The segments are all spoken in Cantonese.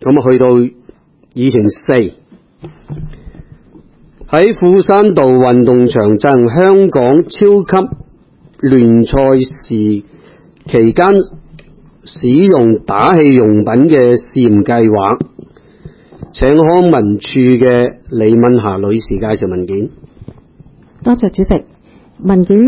咁去到議程4，喺富山道運動場進行香港超級聯賽時期間使用打氣用品嘅試驗計劃，請康文署嘅李敏霞女士介紹文件。 多謝主席。文件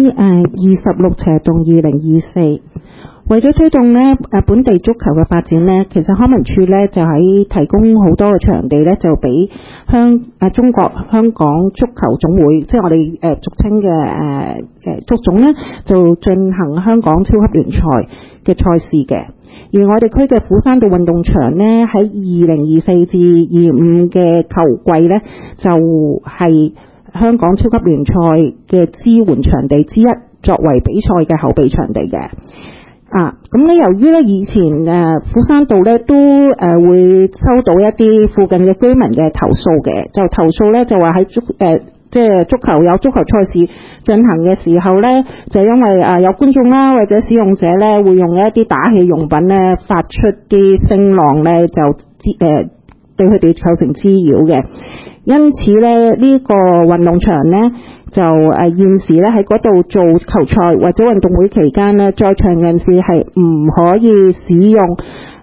26/2024，為咗推動本地足球嘅發展呢，其實康文署呢就喺提供好多嘅場地呢，就俾中國香港足球總會，即係我哋俗稱嘅足總呢，就進行香港超級聯賽嘅賽事嘅。而我哋區嘅虎山道運動場呢，喺2024至25嘅球季呢，就係香港超級聯賽嘅支援場地之一，作為比賽嘅後備場地嘅。咁咧，由於咧以前虎山道咧都會收到一啲附近嘅居民嘅投訴嘅，就投訴咧就話喺即係足球有足球賽事進行嘅時候咧，就因為有觀眾啦或者使用者咧會用一啲打氣用品咧發出啲聲浪咧，就對佢哋構成滋擾嘅。因此咧呢個運動場咧就現時咧喺嗰度做球賽或者運動會期間咧，在場人士係唔可以使用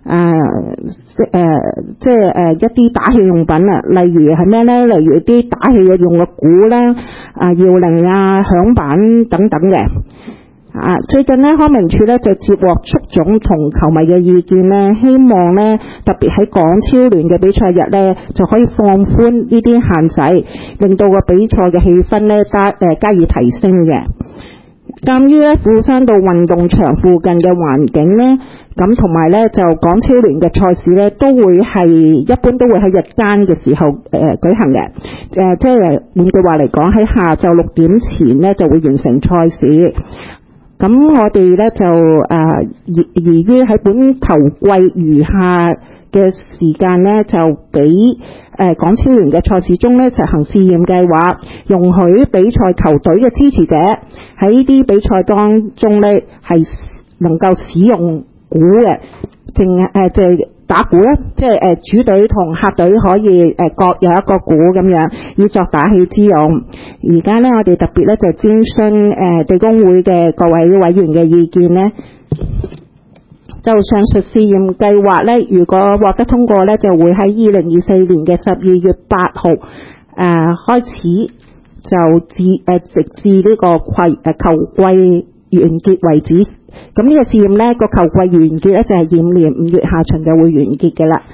即係一啲打氣用品啊，例如係咩咧？例如啲打氣嘅用嘅鼓啦、搖鈴啊、響板等等嘅。最近咧康文署咧就接獲足總同球迷嘅意見咧，希望咧特別喺港超聯嘅比賽日咧就可以放寬呢啲限制，令到個比賽嘅氣氛咧加以提升嘅。鑑於咧富山道運動場附近嘅環境咧，咁同埋咧就港超聯嘅賽事咧都會係一般都會喺日間嘅時候舉行嘅，即係換句話嚟講，喺下晝6點前咧就會完成賽事。咁我哋咧就宜於喺本球季餘下嘅時間咧，就俾港超聯嘅賽事中咧實行試驗計劃，容許比賽球隊嘅支持者喺呢啲比賽當中咧係能夠使用鼓嘅，即係打鼓啦，即係主隊同客隊可以各有一個鼓咁樣，以作打氣之用。而家咧我哋特別咧就諮詢地工會嘅各位委員嘅意見咧，就上述試驗計劃咧，如果獲得通過咧，就會喺2024年嘅12月8號開始，就直至呢個球季完結為止。咁呢個試驗咧個球季完結咧就係今年5月下旬就會完結嘅啦。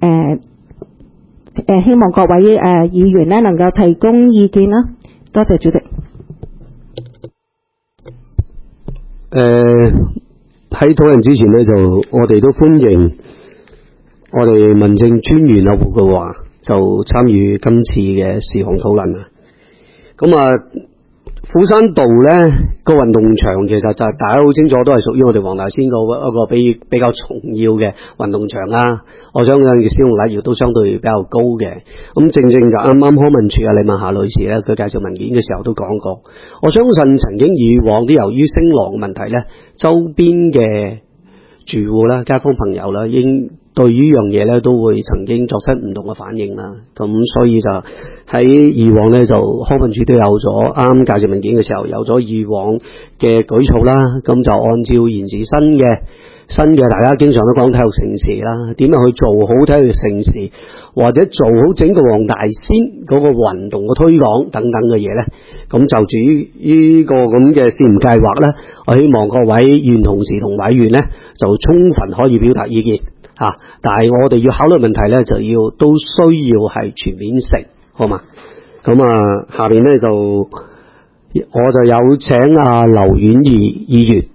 希望各位議員咧能夠提供意見啦。多謝主席。 喺討論之前呢，就我哋都歡迎我哋民政專員胡國華就參與今次嘅事項討論啊。咁虎山道呢個運動場其實就大家好清楚，都係屬於我哋黃大仙個一個比較重要嘅運動場啦。我相信嘅使用率亦都相對比較高嘅。咁正就啱啱康文署李敏霞女士呢，佢介紹文件嘅時候都講過，我相信曾經以往啲由於聲浪嘅問題呢，周邊嘅住戶啦、街坊朋友啦，應對於呢樣嘢咧都會曾經作出唔同嘅反應啦。咁所以就喺以往咧，就康文署都有咗啱介紹文件嘅時候有咗以往嘅舉措啦。咁就按照現時新嘅大家經常都講體育盛事啦，點樣去做好體育盛事，或者做好整個黃大仙嗰個運動嘅推廣等等嘅嘢咧。咁就至於呢個咁嘅試驗計劃咧，我希望各位議員同事同委員咧就充分可以表達意見。但係我哋要考慮問題咧，都需要係全面性，好嘛？咁下邊咧我就有請劉婉儀議員。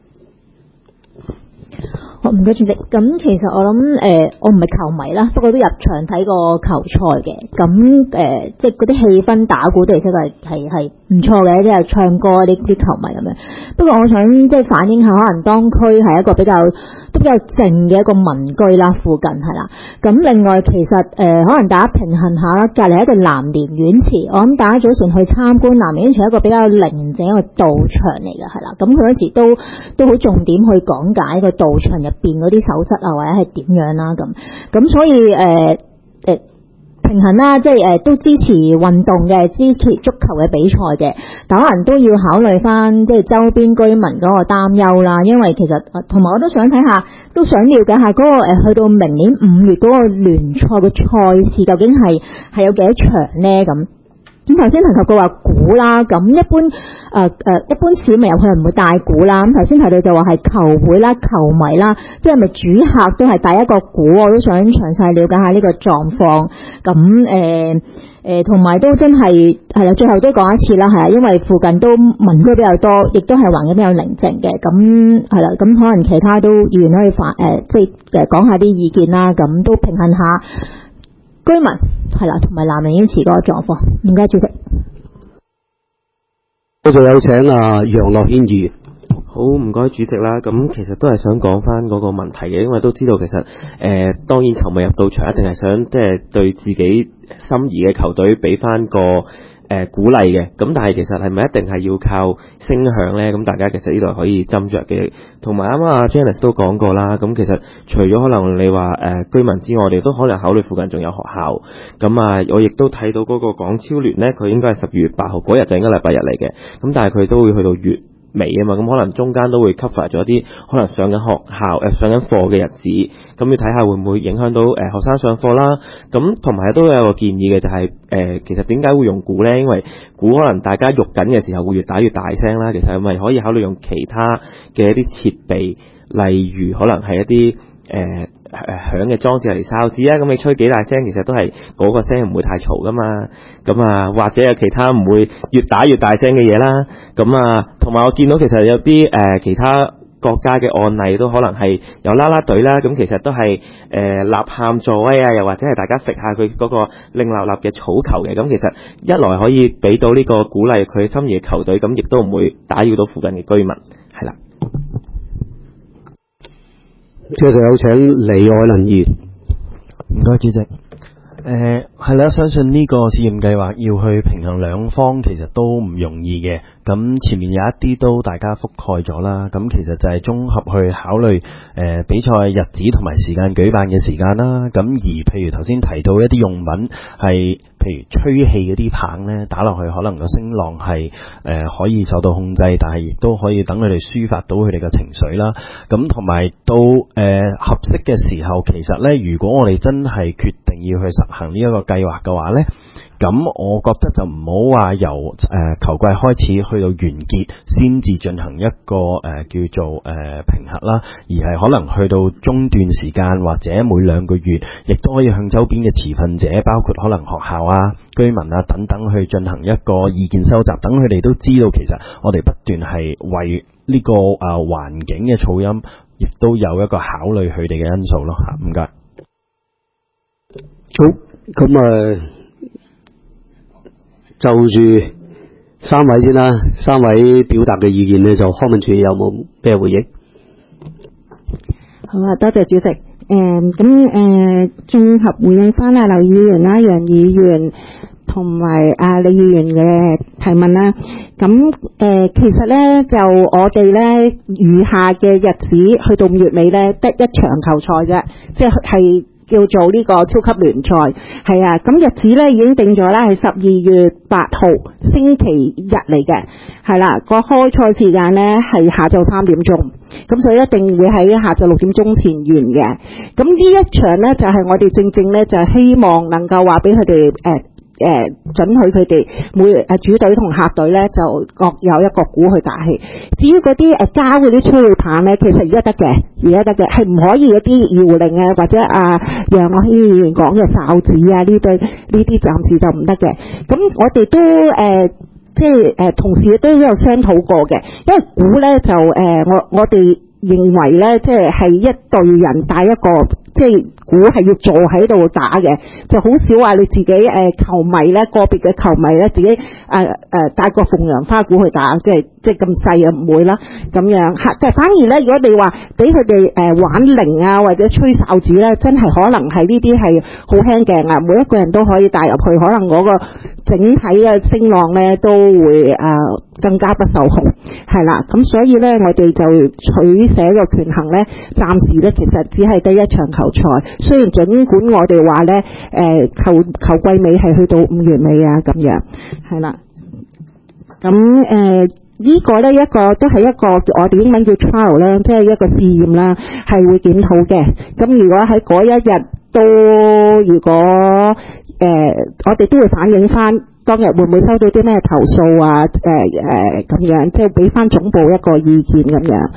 好，唔該主席。咁其實我諗我唔係球迷啦，不過都入場睇過球賽嘅。咁即係嗰啲氣氛打鼓都其實係唔錯嘅，即係唱歌啲球迷咁樣。不過我想即係反映下，可能當區係一個比較都比較靜嘅一個民居啦，附近係啦。咁另外其實可能大家平衡下啦，隔離一個南蓮院祠，我諗大家早前去參觀南蓮院祠係一個比較寧靜一個道場嚟嘅，係啦。咁佢嗰時都好重點去講解個道場入邊嗰啲守則啊，或者係點樣啦咁所以平衡啦，即係都支持運動嘅，支持足球嘅比賽嘅，但可能都要考慮翻即係周邊居民嗰個擔憂啦。因為其實同埋我都想睇下，都想了解下嗰個去到明年5月嗰個聯賽嘅賽事究竟係有幾多場咧咁。咁頭先提及過話鼓啦，咁一般市民入去唔會帶鼓啦。咁頭先提到就話係球會啦、球迷啦，即係咪主客都係帶一個鼓？我都想詳細了解下呢個狀況。咁同埋都真係啦，最後都講一次啦，係因為附近都民居比較多，亦都係環境比較寧靜嘅。咁係啦，咁可能其他都議員可以即係講下啲意見啦，咁都平衡下居民係啦，同埋南寧院祠嗰個狀況。唔該，主席。 我仲有請楊樂軒議員。 好，唔該主席啦。咁其實都係想講翻嗰個問題嘅，因為都知道其實當然球迷入到場一定係想即係對自己心儀嘅球隊俾翻個鼓勵嘅。咁但係其實係咪一定係要靠聲響咧？咁大家其實呢度可以斟酌嘅。同埋啱啱阿 Janice 都講過啦。咁其實除咗可能你話居民之外，我哋都可能考慮附近仲有學校。咁我亦都睇到嗰個港超聯咧，佢應該係12月8號嗰日就應該禮拜日嚟嘅。咁但係佢都會去到月尾啊嘛，咁可能中間都會 cover 咗啲可能上緊學校上緊課嘅日子，咁要睇下會唔會影響到學生上課啦。咁同埋都有個建議嘅就係其實點解會用鼓咧？因為鼓可能大家喐緊嘅時候會越打越大聲啦。其實係咪可以考慮用其他嘅一啲設備，例如可能係一啲響嘅裝置嚟哨子啊，咁你吹幾大聲，其實都係嗰個聲唔會太嘈噶嘛。咁或者有其他唔會越打越大聲嘅嘢啦。咁同埋我見到其實有啲其他國家嘅案例都可能係有啦啦隊啦。咁其實都係吶喊助威啊，又或者係大家揈下佢嗰個擰立立嘅草球嘅。咁其實一來可以俾到呢個鼓勵佢心儀嘅球隊，咁亦都唔會打擾到附近嘅居民。係啦。 接着有請李愛能議員。 唔該，主席。係啦，相信呢個試驗計劃要去平衡兩方，其實都唔容易嘅。咁前面有一啲都大家覆蓋咗啦，咁其實就係綜合去考慮比賽日子同埋時間舉辦嘅時間啦。咁而譬如頭先提到一啲用品係譬如吹氣嗰啲棒咧，打落去可能個聲浪係可以受到控制，但係亦都可以等佢哋抒發到佢哋嘅情緒啦。咁同埋到合適嘅時候，其實咧如果我哋真係決定要去實行呢一個計劃嘅話咧，咁我覺得就唔好話由球季開始去到完結先至進行一個叫做評核啦，而係可能去到中段時間或者每2個月，亦都可以向周邊嘅持份者，包括可能學校啊、居民啊等等去進行一個意見收集，等佢哋都知道其實我哋不斷係為呢個環境嘅噪音，亦都有一個考慮佢哋嘅因素咯嚇。唔該。 好，咁就住3位先啦，3位表達嘅意見呢，就康文署有冇咩回應？ 好啊，多謝主席。綜合回應翻劉議員啦、楊議員同埋李議員嘅提問啦。咁其實咧就我哋咧餘下嘅日子去到5月尾咧，得1場球賽啫，即係叫做呢個超級聯賽。係啊，咁日子咧已經定咗啦，係12月8號星期日嚟嘅。係啦，個開賽時間咧係下晝3點鐘，咁所以一定會喺下晝6點鐘前完嘅。咁呢一場咧就係我哋正正咧就希望能夠話俾佢哋准許佢哋主隊同客隊咧就各有一個鼓去打氣。至於嗰啲膠嗰啲催淚棒咧，其實而家得嘅，係唔可以嗰啲搖鈴啊，或者楊樂軒議員講嘅哨子啊呢啲暫時就唔得嘅。咁我哋都即係同事都有商討過嘅，因為鼓咧就我哋認為咧，即係一隊人帶一個即係鼓係要坐喺度打嘅，就好少話你自己球迷咧，個別嘅球迷咧自己帶個鳳陽花鼓去打，即係咁細啊，唔會啦咁樣嚇。但係反而咧，如果你話俾佢哋玩鈴啊或者吹哨子咧，真係可能係呢啲係好輕鏡啊，每一個人都可以帶入去，可能嗰個整體嘅聲浪咧都會更加不受控，係啦。咁所以咧，我哋就取捨個權衡咧，暫時咧其實只係得一場球賽。雖然儘管我哋話咧，球季尾係去到5月尾啊，咁樣係啦。咁呢個咧一個都係一個我哋英文叫 trial 啦，即係一個試驗啦，係會檢討嘅。咁如果喺嗰一日都如果我哋都會反映翻當日會唔會收到啲咩投訴啊？咁樣即係俾翻總部一個意見咁樣，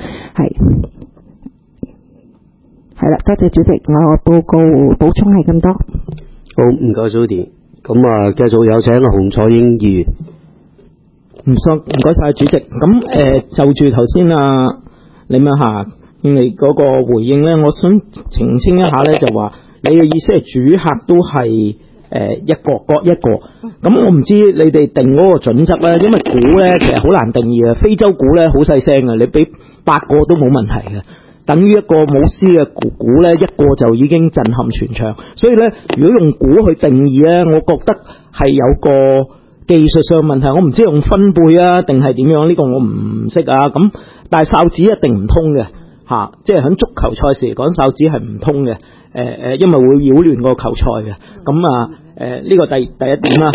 係啦。多謝主席，我報告補充係咁多。 好，唔該 Judy。咁繼續有請洪彩英議員。 唔該晒主席。咁就住頭先李敏霞你嗰個回應咧，我想澄清一下咧，就話你嘅意思係主客都係各一個。咁我唔知你哋定嗰個準則咧，因為鼓咧其實好難定義嘅。非洲鼓咧好細聲嘅，你俾8個都冇問題嘅。等於一個舞獅嘅鼓咧，一個就已經震撼全場。所以咧，如果用鼓去定義咧，我覺得係有個技術上問題。我唔知用分貝啊定係點樣，呢個我唔識啊。咁但係哨子一定唔通嘅嚇，即係喺足球賽事嚟講，哨子係唔通嘅。因為會擾亂個球賽嘅。咁呢個第一點啦。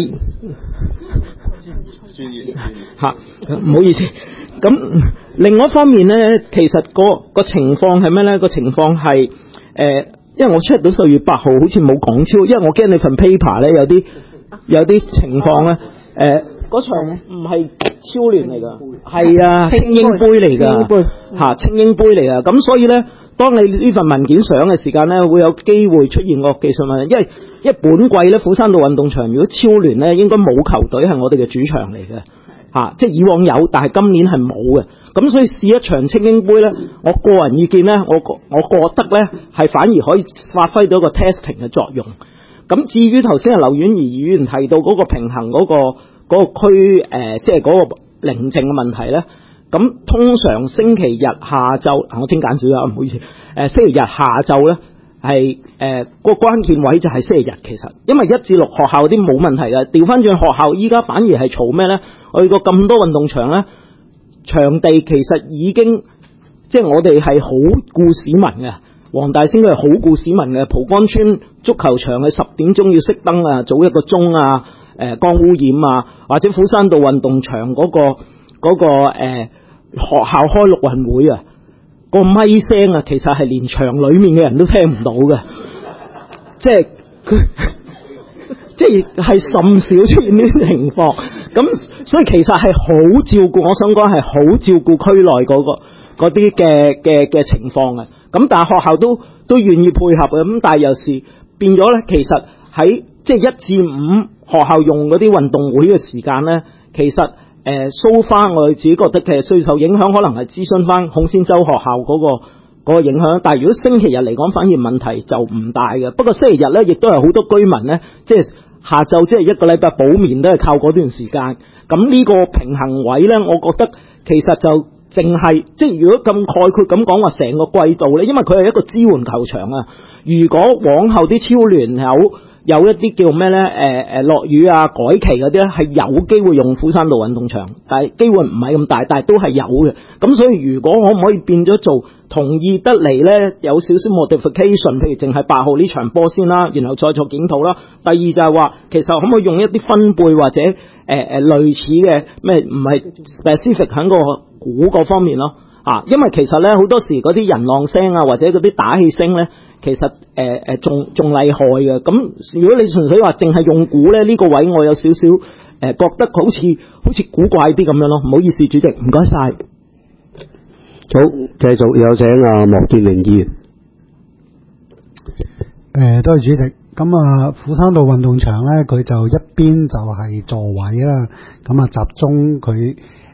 唔好意思。咁另外一方面咧，其實個情況係咩咧？個情況係因為我 check 到10月8號好似冇港超，因為我驚你份 paper 咧有啲情況咧，嗰場唔係超聯嚟㗎，係啊，青英杯嚟㗎嚇，青英杯嚟㗎。咁所以咧，當你呢份文件上嘅時間咧，會有機會出現個技術問題，因為本季咧，虎山道運動場如果超聯咧，應該冇球隊係我哋嘅主場嚟嘅。即係以往有，但係今年係冇嘅。咁所以試一場青英杯咧，我個人意見咧，我覺得咧係反而可以發揮到一個 testing 嘅作用。咁至於頭先劉婉儀議員提到嗰個平衡嗰個區即係嗰個寧靜嘅問題咧，咁通常星期日下晝，我精簡少少，唔好意思。星期日下晝咧係個關鍵位就係星期日，其實因為1至6學校啲冇問題嘅，調翻轉學校依家反而係嘈咩咧？我去過咁多運動場咧，場地其實已經即係我哋係好顧市民嘅。黃大仙佢係好顧市民嘅，蒲崗村足球場係10點鐘要熄燈啊，早1個鐘啊，光污染啊，或者虎山道運動場嗰個學校開陸運會啊，個咪聲啊，其實係連場裡面嘅人都聽唔到嘅，即係佢。即係甚少出現呢啲情況，咁所以其實係好照顧，我想講係好照顧區內嗰啲嘅情況嘅。咁但係學校都願意配合嘅，咁但係有時變咗咧，其實喺即係1至5學校用嗰啲運動會嘅時間咧，其實so far我哋自己覺得其實最受影響可能係諮詢翻孔仙洲學校嗰個影響，但係如果星期日嚟講，反而問題就唔大嘅。不過星期日咧，亦都係好多居民咧，即係下晝即係1個禮拜補眠都係靠嗰段時間。咁呢個平衡位咧，我覺得其實就淨係即係如果咁概括咁講話成個季度咧，因為佢係一個支援球場啊。如果往後啲超聯有一啲叫咩咧？落雨啊、改期嗰啲咧，係有機會用虎山道運動場，但係機會唔係咁大，但係都係有嘅。咁所以如果可唔可以變咗做同意得嚟咧，有少少 modification，譬如淨係8號呢場波先啦，然後再做檢討啦。第二就係話，其實可唔可以用一啲分貝或者類似嘅咩？唔係 specific 喺個鼓嗰方面咯。因為其實咧好多時嗰啲人浪聲啊，或者嗰啲打氣聲咧。其實仲厲害嘅。咁如果你純粹話淨係用鼓咧，呢個位我有少少覺得好似古怪啲咁樣咯。唔好意思，主席，唔該晒。 好，繼續有請莫建榮議員。 多謝主席。咁虎山道運動場咧，佢就一邊就係座位啦，咁集中佢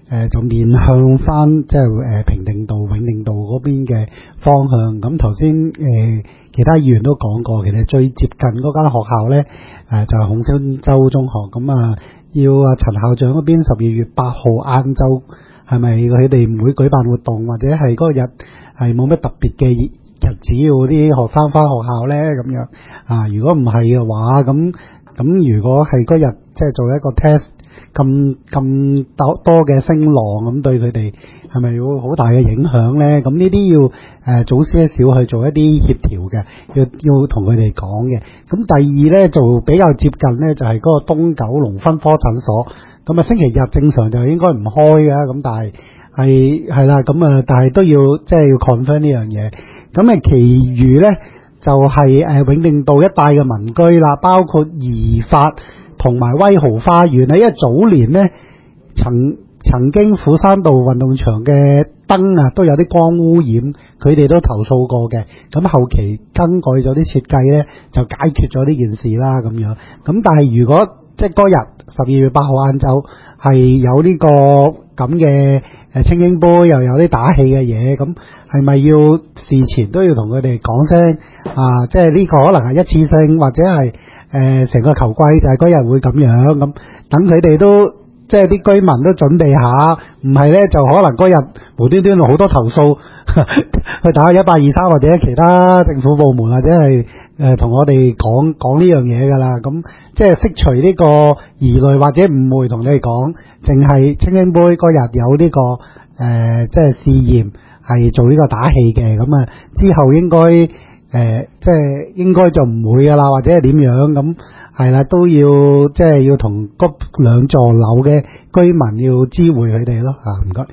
就面向翻即係平定道、永定道嗰邊嘅方向。咁頭先其他議員都講過，其實最接近嗰間學校咧就係孔瀟洲中學。咁要陳校長嗰邊12月8號晏晝係咪佢哋唔會舉辦活動，或者係嗰日係冇咩特別嘅日子要啲學生翻學校咧咁樣如果唔係嘅話，咁如果係嗰日即係做一個 test 咁多嘅聲浪，咁對佢哋係咪會好大嘅影響咧？咁呢啲要早些少去做一啲協調嘅，要同佢哋講嘅。咁第二咧就比較接近咧，就係嗰個東九龍分科診所。咁星期日正常就應該唔開嘅，咁但係啦，咁但係都要即係要 confirm 呢樣嘢。咁其餘咧就係永定道一帶嘅民居啦，包括怡發同埋威豪花園啊，因為早年咧曾經斧山道運動場嘅燈都有啲光污染，佢哋都投訴過嘅。咁後期更改咗啲設計咧，就解決咗呢件事啦咁樣。咁但係如果即係嗰日12月8號晏晝係有呢個咁嘅清英杯，又有啲打氣嘅嘢，咁係咪要事前都要同佢哋講聲即係呢個可能係一次性，或者係成個球季就係嗰日會咁樣，咁等佢哋都即係啲居民都準備下，唔係咧就可能嗰日無端端好多投訴去打1823或者其他政府部門，或者係同我哋講呢樣嘢噶啦。咁即係釋除呢個疑慮或者誤會，同你哋講，淨係清英杯嗰日有呢個即係試驗係做呢個打氣嘅。咁之後應該即係應該就唔會噶啦，或者係點樣咁係啦，都要即係要同嗰兩座樓嘅居民要知會佢哋咯。唔該。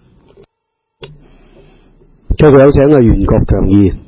最後有請袁國強議員。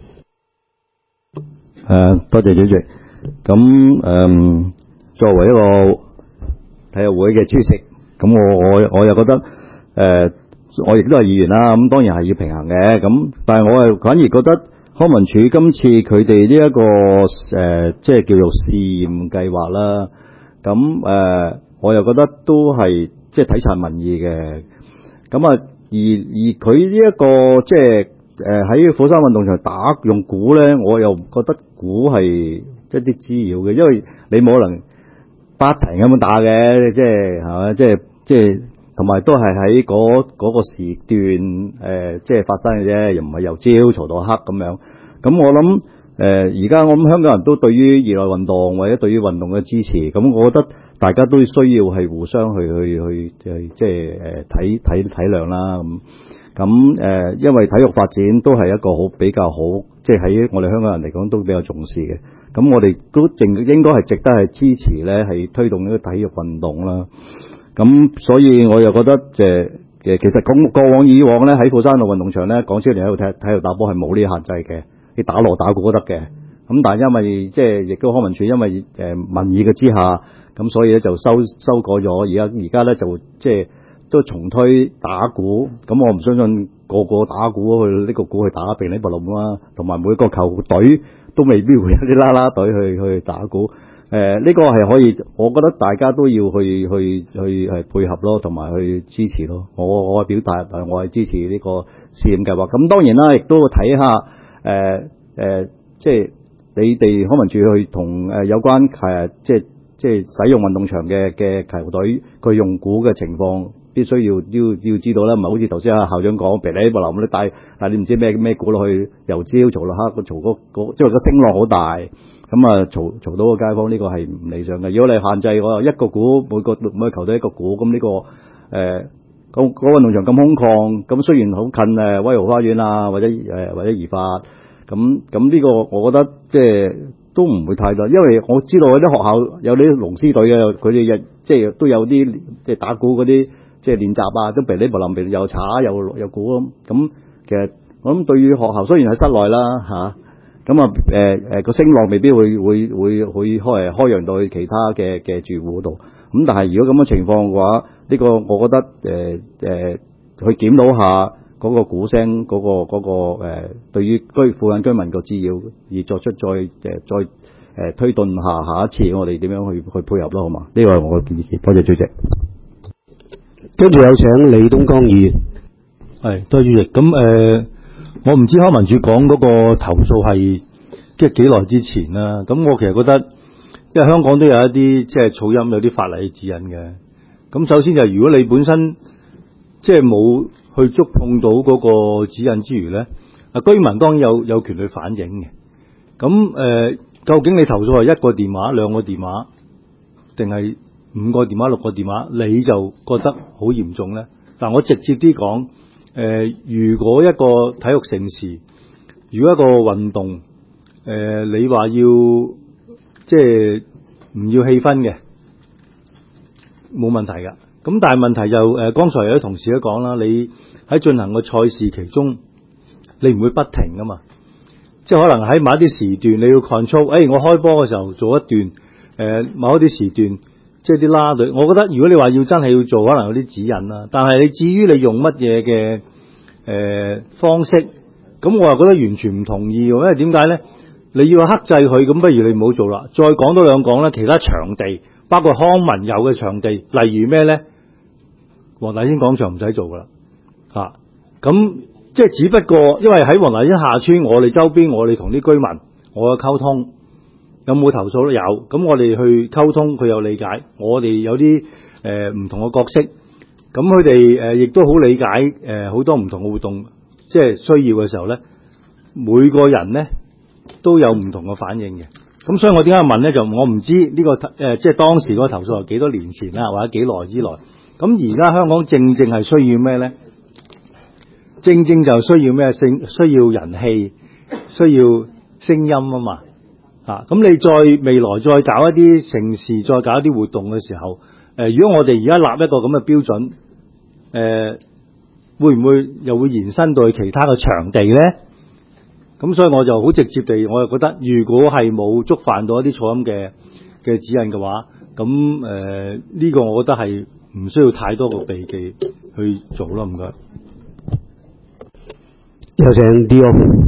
多謝主席。咁作為一個體育會嘅主席，咁我又覺得我亦都係議員啦。咁當然係要平衡嘅。咁但係我係反而覺得康文署今次佢哋呢一個即係叫做試驗計劃啦。咁我又覺得都係即係體察民意嘅。咁而佢呢一個即係喺火山運動場用鼓咧，我又覺得鼓係一啲滋擾嘅，因為你冇可能不停咁樣打嘅，即係係嘛，即係同埋都係喺嗰個時段即係發生嘅啫，又唔係由朝嘈到黑咁樣。咁我諗而家我諗香港人都對於熱愛運動或者對於運動嘅支持，咁我覺得大家都需要係互相去即係體諒啦咁。因為體育發展都係一個比較好，即係喺我哋香港人嚟講都比較重視嘅。咁我哋都應該係值得係支持咧，係推動呢個體育運動啦。咁所以我又覺得其實過往以往咧喺富山道運動場咧，港超聯喺度體育打波係冇呢啲限制嘅，你打鑼打鼓都得嘅。咁但係因為即係亦都康文署因為民意嘅之下，咁所以咧就修改咗，而家咧就即係都重推打鼓。咁我唔相信個打鼓去呢個鼓去打乒乓球啦，同埋每個球隊都未必會有啲啦啦隊去打鼓。呢個係可以，我覺得大家都要去配合咯，同埋去支持咯。我表達我係支持呢個試驗計劃。咁當然啦，亦都睇下即係你哋康文署去同有關即係使用運動場嘅球隊佢用鼓嘅情況，必須要知道啦。唔係好似頭先校長講，譬如你冇林咧但你唔知咩鼓落去，由朝嘈到黑，嘈即係個聲浪好大。咁嘈到個街坊，呢個係唔理想嘅。如果你限制我一個鼓，每個球隊一個鼓，咁呢個嗰運動場咁空曠，咁雖然好近威豪花園啊，或者怡發，咁呢個我覺得即係都唔會太多，因為我知道有啲學校有啲龍獅隊嘅，佢哋即係都有啲即係打鼓嗰啲即係練習啊，都噼哩啪啦又查又鼓咁。其實我諗對於學校雖然喺室內啦個聲浪未必會開揚到去其他嘅住戶度。咁但係如果咁嘅情況嘅話，呢個我覺得去檢討下嗰個鼓聲嗰個對於附近居民個滋擾，而作出再推動下一次我哋點樣去配合咯，好嘛？呢個係我嘅建議。多謝主席。 跟住有請李東江議員。 係，多謝主席。咁我唔知康文署講嗰個投訴係即係幾耐之前啦。咁我其實覺得，因為香港都有一啲即係噪音有啲法例指引嘅。咁首先就係如果你本身即係冇去觸碰到嗰個指引之餘咧，居民當然有權去反映嘅。咁究竟你投訴係一個電話、兩個電話，定係5個電話、6個電話，你就覺得好嚴重咧？但我直接啲講。如果一個體育盛事，如果一個運動，你話要即係唔要氣氛嘅，冇問題㗎。咁但係問題就剛才有啲同事都講啦，你喺進行個賽事其中，你唔會不停㗎嘛。即係可能喺某一啲時段你要 control，我開波嘅時候做一段，某一啲時段。即係啲啦隊，我覺得如果你話要真係要做，可能有啲指引啦。但係你至於你用乜嘢嘅方式，咁我又覺得完全唔同意喎。因為點解咧？你要克制佢，咁不如你唔好做啦。再講多兩講咧，其他場地，包括康文有嘅場地，例如咩咧？黃大仙廣場唔使做噶啦，咁即係只不過因為喺黃大仙下村，我哋周邊，我哋同啲居民，我有溝通。有冇投訴都有，咁我哋去溝通，佢有理解，我哋有啲唔同嘅角色，咁佢哋亦都好理解好多唔同嘅活動，即係需要嘅時候咧，每個人咧都有唔同嘅反應嘅。咁所以我點解問咧？就我唔知呢個即係當時嗰個投訴係幾多年前啦，或者幾耐之內。咁而家香港正係需要咩咧？正就需要咩？需要人氣，需要聲音啊嘛。咁你再未來再搞一啲盛事，再搞一啲活動嘅時候，如果我哋而家立一個咁嘅標準，會唔會又會延伸到去其他嘅場地咧？咁所以我就好直接地，我就覺得，如果係冇觸犯到一啲噪音嘅指引嘅話，咁呢個我覺得係唔需要太多個避忌去做咯。唔該。 有請 D.O.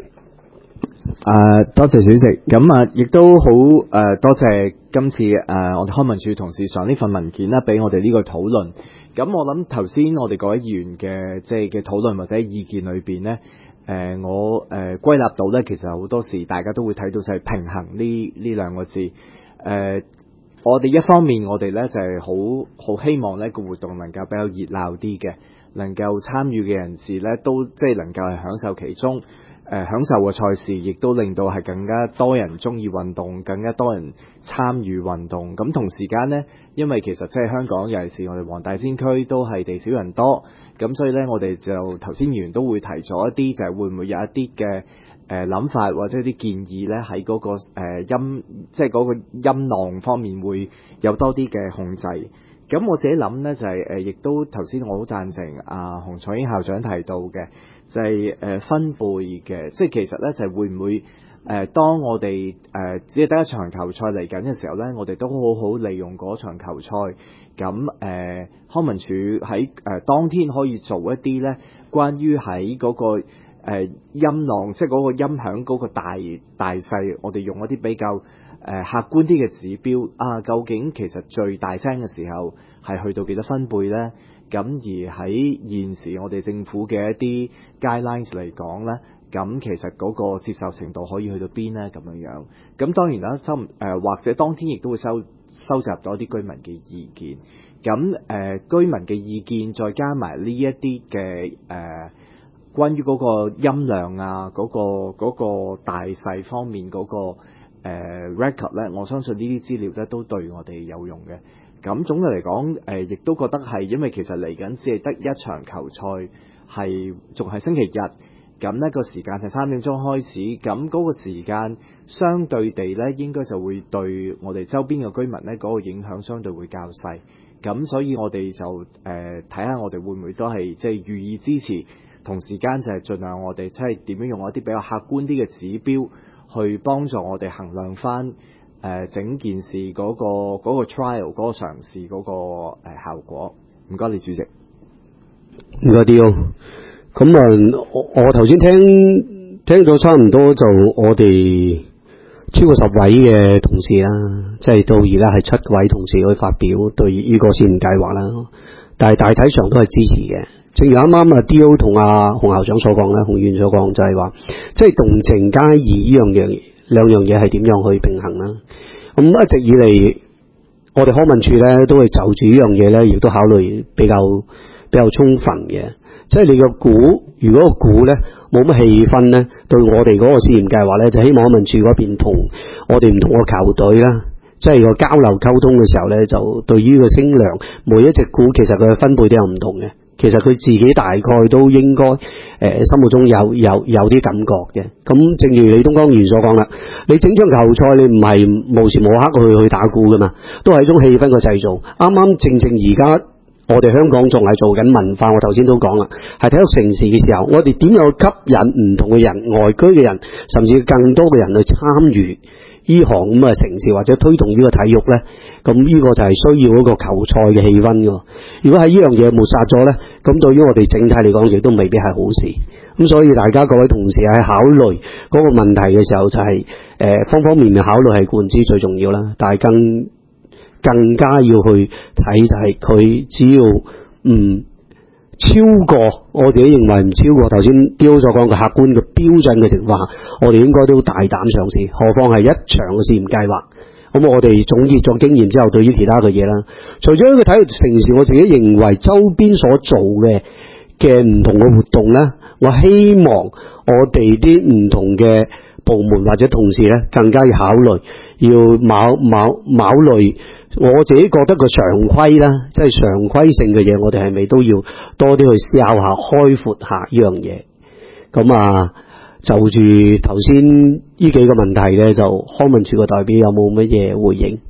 多謝主席，咁亦都好多謝今次我哋康文署同事上呢份文件啦，俾我哋呢個討論。咁我諗頭先我哋各位議員嘅即係嘅討論或者意見裏邊呢，我歸納到呢，其實好多時大家都會睇到就係平衡呢兩個字。我哋一方面我哋呢就係好希望呢個活動能夠比較熱鬧啲嘅，能夠參與嘅人士呢都即係能夠係享受其中。享受嘅賽事，亦都令到係更加多人中意運動，更加多人參與運動。咁同時間呢，因為其實即係香港尤其是我哋黃大仙區都係地少人多，咁所以呢，我哋就頭先議員都會提咗一啲，就係會唔會有一啲嘅諗法或者一啲建議呢，喺嗰個音即係嗰個音浪方面會有多啲嘅控制。咁我自己諗呢，就係亦都頭先我好贊成洪彩英校長提到嘅，就係分貝嘅，即係其實呢，就係會唔會當我哋只係得一場球賽嚟緊嘅時候呢，我哋都好好利用嗰場球賽，咁康文署喺當天可以做一啲呢，關於喺嗰個音浪，即係嗰個音響嗰個大細，我哋用一啲比較客觀啲嘅指標究竟其實最大聲嘅時候係去到幾多分貝呢？咁而喺現時我哋政府嘅一啲 guidelines 嚟講呢，咁其實嗰個接受程度可以去到邊呢？咁樣，咁當然啦，或者當天亦都會收集到一啲居民嘅意見。咁居民嘅意見再加埋呢一啲嘅關於嗰個音量嗰個大細方面嗰個record 咧，我相信呢啲資料咧都對我哋有用嘅。咁總體嚟講，亦都覺得係因為其實嚟緊只係得一場球賽，係仲係星期日，咁呢個時間係3點鐘開始，咁嗰個時間相對地咧，應該就會對我哋周邊嘅居民咧嗰個影響相對會較細。咁所以我哋就睇下我哋會唔會都係即係予以支持，同時間就係盡量我哋即係點樣用一啲比較客觀啲嘅指標去幫助我哋衡量翻整件事嗰個 trial 嗰個嘗試嗰個效果。唔該你主席。 唔該 D.O. 咁我頭先聽咗差唔多，就我哋超過10位嘅同事啦，即係到而家係7位同事去發表對呢個試驗計劃啦。 但係大體上都係支持嘅。正如啱啱阿 D.O. 同阿洪校長所講咧，洪議員所講就係話，即係動情皆宜呢樣嘢，兩樣嘢係點樣去平衡啦？咁一直以嚟，我哋康文署咧都係就住呢樣嘢咧，亦都考慮比較充分嘅。即係你個鼓，如果個鼓咧冇乜氣氛咧，對我哋嗰個試驗計劃咧，就希望康文署嗰邊同我哋唔同個球隊啦，即係個交流溝通嘅時候咧，就對於個聲量，每一隻鼓其實佢嘅分配都有唔同嘅。其實佢自己大概都應該心目中有啲感覺嘅。咁正如李東江議員所講啦，你整場球賽你唔係無時無刻去打鼓噶嘛，都係一種氣氛嘅製造。啱啱正而家我哋香港仲係做緊文化，我頭先都講啦，係體育城市嘅時候，我哋點樣吸引唔同嘅人、外居嘅人，甚至更多嘅人去參與呢行咁嘅城市或者推動呢個體育呢？咁呢個就係需要嗰個球賽嘅氣氛㗎。如果喺呢樣嘢抹殺咗呢，咁對於我哋整體嚟講亦都未必係好事。咁所以大家各位同事喺考慮嗰個問題嘅時候，就係方方面面考慮係固然之最重要啦，但係更加要去睇就係佢只要唔超過，我自己認為唔超過頭先 D.O. 所講嘅客觀嘅標準嘅情況下，我哋應該都大膽嘗試，何況係一場嘅試驗計劃。咁我哋總結咗經驗之後，對於其他嘅嘢啦，除咗一個體育城市，我自己認為周邊所做嘅唔同嘅活動咧，我希望我哋啲唔同嘅部門或者同事咧，更加要考慮，要考慮。我自己覺得個常規啦，即係常規性嘅嘢，我哋係咪都要多啲去思考下、開闊下呢樣嘢？咁啊，就住頭先呢幾個問題咧，就康文署嘅代表有冇乜嘢回應？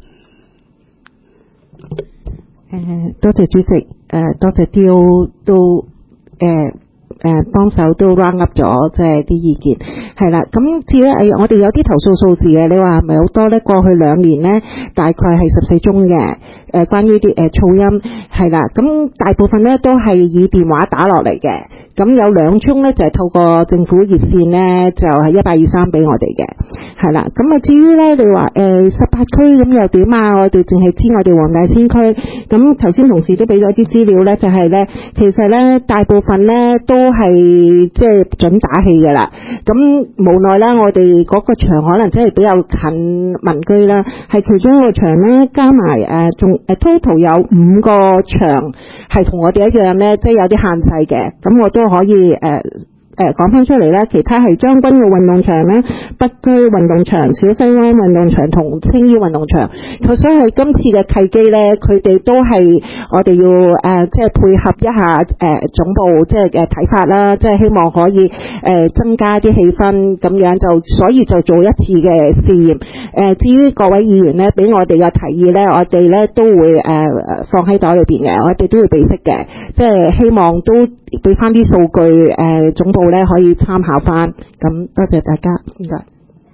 多謝主席，多謝 D.O. 都幫手都 round up 咗即係啲意見，係啦。咁至於我哋有啲投訴數字嘅，你話係咪好多咧？過去2年咧，大概係14宗嘅，關於啲噪音係啦。咁大部分咧都係以電話打落嚟嘅，咁有2宗咧就係透過政府熱線咧，就係1823俾我哋嘅，係啦。咁啊至於咧你話18區咁又點啊？我哋淨係知我哋黃大仙區，咁頭先同事都俾咗啲資料咧，就係咧其實咧大部分咧都係即係準打氣嘅啦，咁無奈啦，我哋嗰個場可能真係比較近民居啦，係其中一個場咧，加埋仲total 有5個場係同我哋一樣咧，即係有啲限制嘅，咁我都可以講翻出嚟咧，其他係將軍澳運動場咧、北區運動場、小西灣運動場同青衣運動場，所以係今次嘅契機咧，佢哋都係我哋要即係配合一下總部即係嘅睇法啦，即係希望可以增加啲氣氛咁樣，就所以就做一次嘅試驗。至於各位議員咧，俾我哋嘅提議咧，我哋咧都會放喺袋裏邊嘅，我哋都會備悉嘅，即係希望都俾翻啲數據總部咧可以參考翻，咁多謝大家，唔該。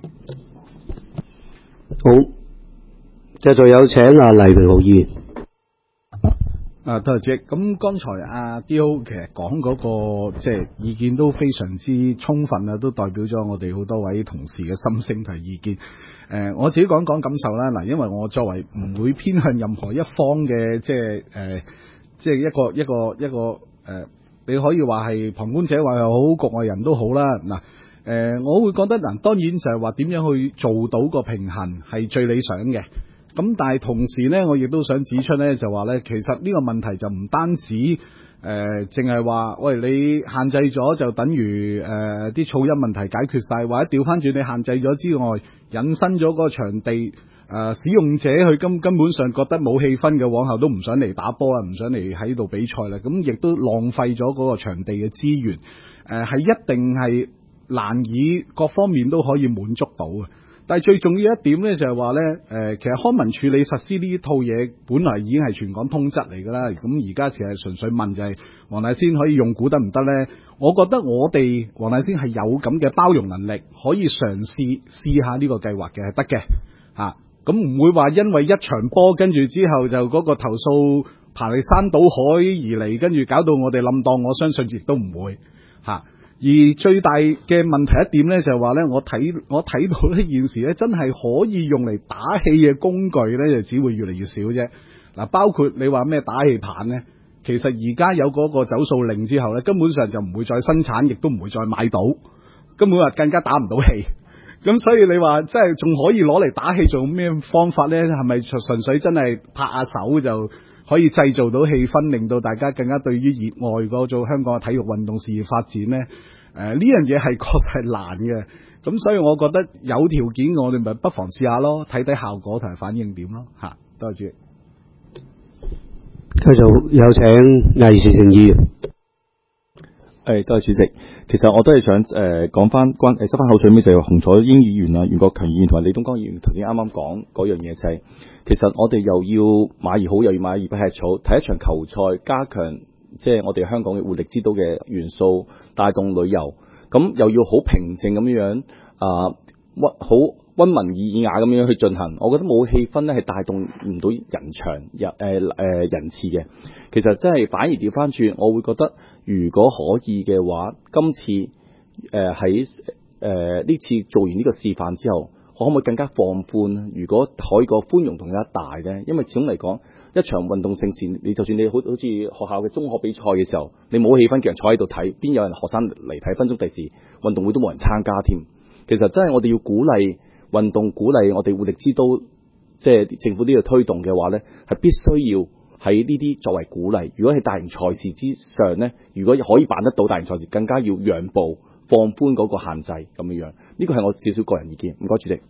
好，繼續有請黎榮浩議員。 多謝主席。咁剛才阿 D.O. 其實講嗰個即係意見都非常之充分啊，都代表咗我哋好多位同事嘅心聲同意見。我自己講講感受啦。嗱，因為我作為唔會偏向任何一方嘅，即係一個你可以話係旁觀者話又好，局外人都好啦。嗱，我會覺得嗱，當然就係話點樣去做到個平衡係最理想嘅。咁但係同時咧，我亦都想指出咧，就話咧，其實呢個問題就唔單止淨係話，喂，你限制咗就等於啲噪音問題解決晒，或者調翻轉你限制咗之外，引申咗個場地使用者佢根本上覺得冇氣氛嘅，往後都唔想嚟打波啦，唔想嚟喺度比賽啦，咁亦都浪費咗嗰個場地嘅資源，係一定係難以各方面都可以滿足到嘅。但係最重要一點咧，就係話咧，其實康文署理實施呢套嘢，本來已經係全港通則嚟㗎啦。咁而家其實純粹問就係黃大仙可以用鼓得唔得咧？我覺得我哋黃大仙係有咁嘅包容能力，可以嘗試下呢個計劃嘅，係得嘅嚇。咁唔會話因為一場波跟住之後就嗰個投訴爬嚟山倒海而嚟，跟住搞到我哋冧檔，我相信亦都唔會嚇。而最大嘅問題一點咧，就係話咧，我睇到呢件事咧，真係可以用嚟打氣嘅工具咧，就只會越嚟越少啫。嗱，包括你話咩打氣棒咧， 其實而家有嗰個走數令之後咧，根本上就唔會再生產，亦都唔會再買到，根本話更加打唔到氣。咁所以你話即係仲可以攞嚟打氣做咩方法咧？係咪純粹真係拍下手就可以製造到氣氛，令到大家更加對於熱愛嗰種香港嘅體育運動事業發展咧？呢樣嘢係確實係難嘅。咁所以我覺得有條件我哋咪不妨試下咯，睇睇效果同埋反應點咯嚇。多謝主席。 繼續有請魏時成議員。 多謝主席。其實我都係想講翻執翻口水尾，就係洪楚英議員啊、袁國強議員同埋李東江議員頭先啱啱講嗰樣嘢，就係其實我哋又要馬兒好，又要馬兒不吃草，睇一場球賽，加強即係我哋香港嘅活力之都嘅元素，帶動旅遊，咁又要好平靜咁樣好溫文爾雅咁樣去進行。我覺得冇氣氛咧係帶動唔到人次嘅。其實真係反而調翻轉，我會覺得如果可以嘅話，今次喺呢次做完呢個示範之後，可唔可以更加放寬？如果可以個寬容同更加大咧，因為始終嚟講，一場運動盛事，你就算你好似學校嘅中學比賽嘅時候，你冇氣氛，叫人坐喺度睇，邊有人學生嚟睇？分鐘第時運動會都冇人參加添。其實真係我哋要鼓勵運動，鼓勵我哋活力之都，即係政府呢個推動嘅話咧，係必須要喺呢啲作為鼓勵。如果係大型賽事之上咧，如果可以辦得到大型賽事，更加要讓步放寬嗰個限制咁樣樣。呢個係我少少個人意見。唔該，主席。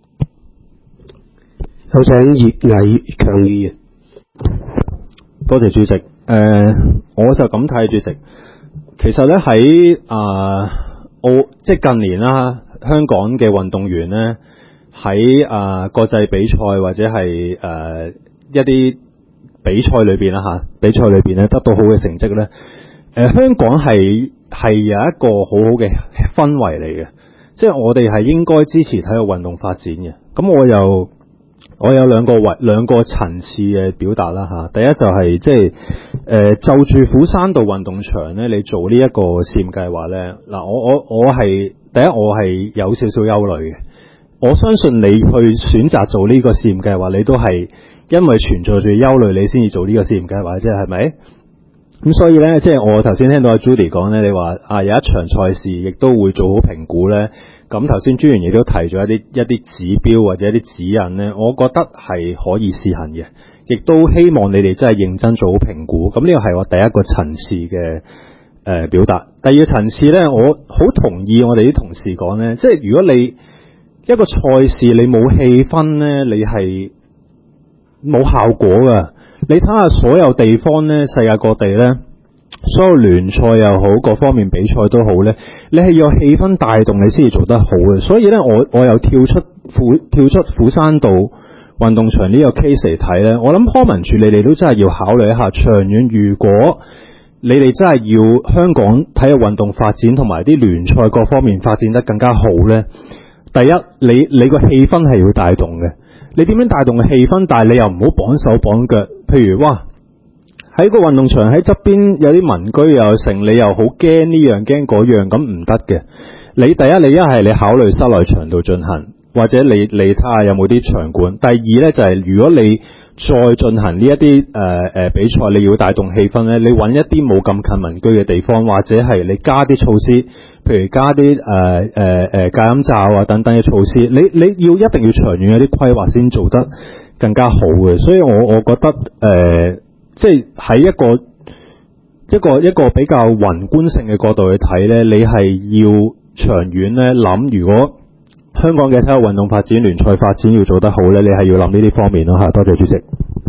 有請葉毅強議員。 多謝主席。我就咁睇，主席。其實咧喺即係近年啦，香港嘅運動員咧喺國際比賽或者係一啲比賽裏邊啦嚇，比賽裏邊咧得到好嘅成績咧。香港係有一個好好嘅氛圍嚟嘅，即係我哋係應該支持體育運動發展嘅。咁我有兩個層次嘅表達啦嚇。第一就係即係就住虎山道運動場咧，你做呢一個試驗計劃咧，嗱我係有少少憂慮嘅。我相信你去選擇做呢個試驗計劃，你都係因為存在住憂慮，你先至做呢個試驗計劃啫，係咪？咁所以咧，即係我頭先聽到阿 Judy 講咧，你話有一場賽事亦都會做好評估咧。咁頭先專員亦都提咗一啲指標或者一啲指引咧，我覺得係可以試行嘅，亦都希望你哋真係認真做好評估。咁呢個係我第一個層次嘅表達。第二個層次咧，我好同意我哋啲同事講咧，即係如果你一個賽事你冇氣氛咧，你係冇效果㗎。你睇下所有地方咧，世界各地咧，所有聯賽又好，各方面比賽都好咧，你係要有氣氛帶動你先至做得好嘅。所以咧，我又跳出虎山道運動場呢個 case 嚟睇咧，我諗康文署你哋都真係要考慮一下，長遠如果你哋真係要香港體育運動發展同埋啲聯賽各方面發展得更加好咧，第一你個氣氛係要帶動嘅。你點樣帶動嘅氣氛？但係你又唔好綁手綁腳。譬如喺個運動場喺側邊有啲民居又成，你又好驚呢樣驚嗰樣，咁唔得嘅。你第一，你一係你考慮室內場度進行，或者你睇下有冇啲場館。第二咧就係如果你再進行呢一啲比賽，你要帶動氣氛咧，你揾一啲冇咁近民居嘅地方，或者係你加啲措施，譬如加啲隔音罩啊等等嘅措施，你一定要長遠有啲規劃先做得更加好嘅。所以我覺得即係喺一個比較宏觀性嘅角度去睇咧，你係要長遠咧諗，如果香港嘅體育運動發展、聯賽發展要做得好咧，你係要諗呢啲方面咯嚇。多謝主席。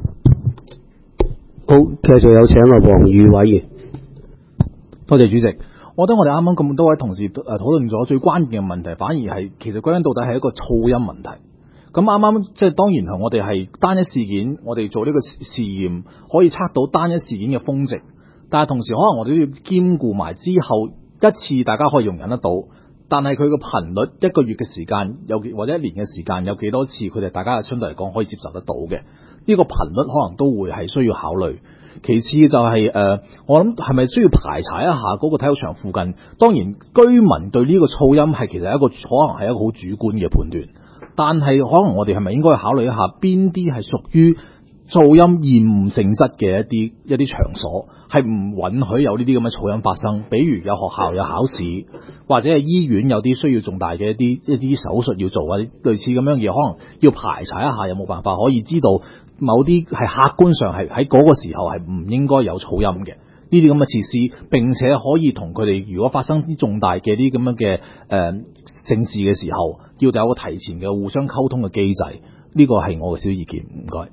好，繼續有請阿黃宇委員。 多謝主席。我覺得我哋啱啱咁多位同事討論咗最關鍵嘅問題，反而係其實歸根到底係一個噪音問題。咁啱啱即係當然係我哋係單一事件，我哋做呢個試驗可以測到單一事件嘅峰值，但係同時可能我哋都要兼顧埋之後一次大家可以容忍得到，但係佢個頻率一個月嘅時間或者一年嘅時間有幾多次，佢哋大家相對嚟講可以接受得到嘅，呢個頻率可能都會係需要考慮。其次就係我諗係咪需要排查一下嗰個體育場附近？當然居民對呢個噪音係其實可能係一個好主觀嘅判斷，但係可能我哋係咪應該考慮一下邊啲係屬於噪音厭惡性質嘅一啲場所，係唔允許有呢啲咁嘅噪音發生。比如有學校有考試，或者係醫院有啲需要重大嘅一啲手術要做啊，類似咁樣嘢，可能要排查一下，有冇辦法可以知道某啲係客觀上係喺嗰個時候係唔應該有噪音嘅呢啲咁嘅設施，並且可以同佢哋如果發生啲重大嘅啲咁樣嘅盛事嘅時候，要有個提前嘅互相溝通嘅機制。呢個係我嘅小意見，唔該。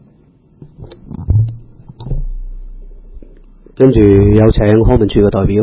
跟住有請康文署嘅代表。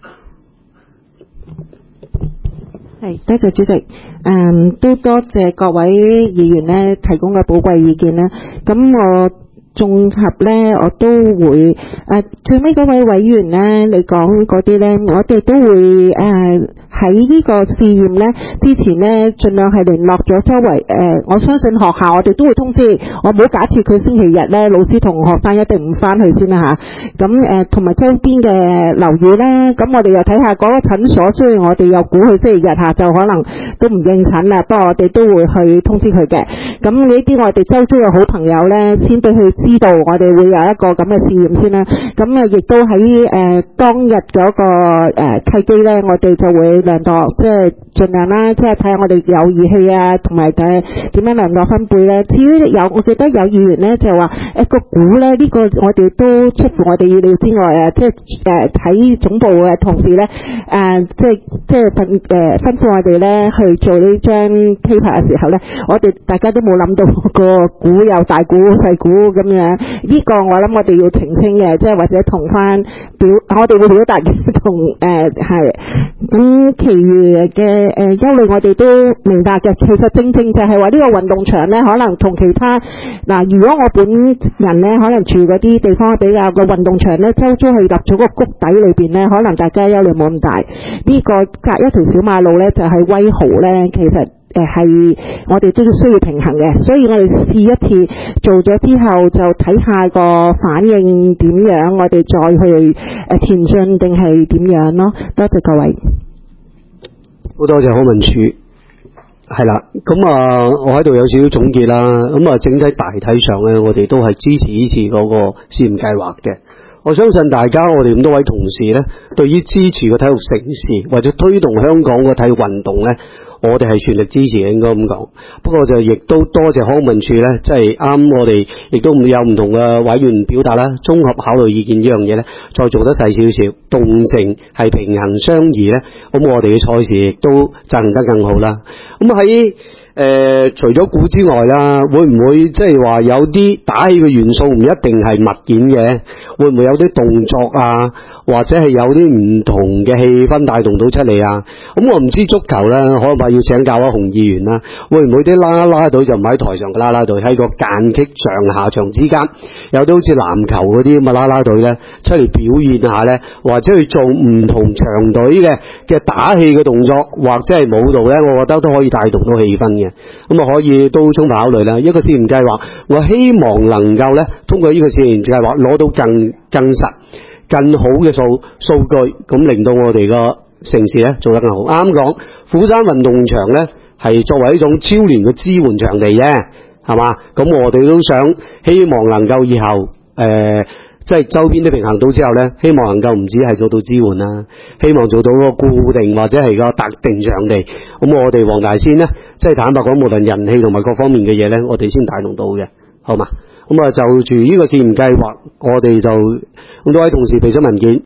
係，多謝主席。都多謝各位議員咧提供嘅寶貴意見啦。咁我綜合咧，我都會最尾嗰位委員咧，你講嗰啲咧，我哋都會喺呢個試驗咧之前咧，盡量係聯絡咗周圍我相信學校我哋都會通知，我唔好假設佢星期日咧，老師同學生一定唔翻去先啦嚇。咁同埋周邊嘅樓宇咧，咁我哋又睇下嗰個診所，雖然我哋又估佢星期日下晝可能都唔應診啦，不過我哋都會去通知佢嘅。咁呢啲我哋周遭嘅好朋友咧，先俾佢知道我哋會有一個咁嘅試驗先啦。咁亦都喺當日嗰個契機咧，我哋就會量度，即係盡量啦，即係睇下我哋有儀器啊，同埋點樣量度分貝咧。至於我記得有議員咧就話個估咧呢個我哋都出乎我哋意料之外啊，即係喺總部嘅同事咧即係吩咐我哋咧去做呢張 paper 嘅時候咧，我哋大家都冇諗到個估有大估細估咁樣。呢個我諗我哋要澄清嘅，即係或者同翻我哋會表達同係咁，其餘嘅憂慮我哋都明白嘅。其實正正就係話呢個運動場咧，可能同其他如果我本人咧，可能住嗰啲地方比較個運動場咧，周遭係入咗個谷底裏邊咧，可能大家憂慮冇咁大。呢個隔一條小馬路咧，就係威豪咧，其實係我哋都需要平衡嘅，所以我哋試一次做咗之後，就睇下個反應點樣，我哋再去前進定係點樣咯。多謝各位。 好多謝康文署。係啦，咁我喺度有少少總結啦。咁整體大體上咧，我哋都係支持呢次嗰個試驗計劃嘅。我相信大家我哋咁多位同事咧，對於支持個體育盛事或者推動香港個體育運動咧，我哋係全力支持嘅，應該咁講。不過就亦都多謝康文署咧，即係啱我哋亦都有唔同嘅委員表達啦，綜合考慮意見呢樣嘢咧，再做得細少少，動靜係平衡相宜咧，咁我哋嘅賽事亦都進行得更好啦。咁喺除咗鼓之外啦，會唔會即係話有啲打氣嘅元素唔一定係物件嘅？會唔會有啲動作啊，或者係有啲唔同嘅氣氛帶動到出嚟啊？咁我唔知足球咧，可能要請教下洪議員啦。會唔會啲啦啦隊就唔喺台上嘅啦啦隊，喺個間隙上下場之間，有啲好似籃球嗰啲咁嘅啦啦隊咧，出嚟表現下咧，或者去做唔同場隊嘅打氣嘅動作，或者係舞蹈咧，我覺得都可以帶動到氣氛嘅。咁可以都充分考慮啦。一個試驗計劃，我希望能夠咧通過呢個試驗計劃攞到更實、更好嘅數據，咁令到我哋個城市咧做得更好。啱講，虎山運動場咧係作為一種超聯嘅支援場地啫，係嘛？咁我哋都想希望能夠以後即係周邊都平衡到之後咧，希望能夠唔止係做到支援啦，希望做到個固定或者係個特定場地。咁我哋黃大仙咧，即係坦白講，無論人氣同埋各方面嘅嘢咧，我哋先帶動到嘅，好嘛？咁就住呢個試驗計劃，我哋就咁多位同事備咗文件，